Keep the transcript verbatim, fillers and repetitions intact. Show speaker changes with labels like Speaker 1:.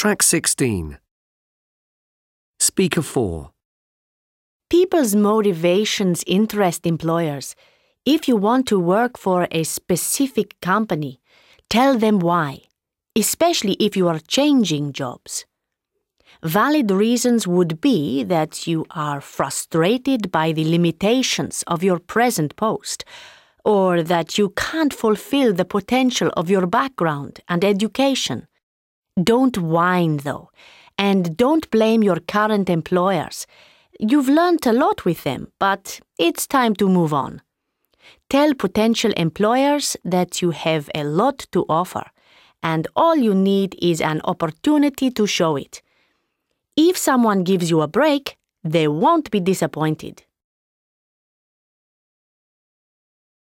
Speaker 1: Track sixteen. Speaker four.
Speaker 2: People's motivations interest employers. If you want to work for a specific company, tell them why, especially if you are changing jobs. Valid reasons would be that you are frustrated by the limitations of your present post, or that you can't fulfill the potential of your background and education. Don't whine, though, and don't blame your current employers. You've learned a lot with them, but it's time to move on. Tell potential employers that you have a lot to offer, and all you need is an opportunity to show it. If someone gives you a break, they won't be disappointed.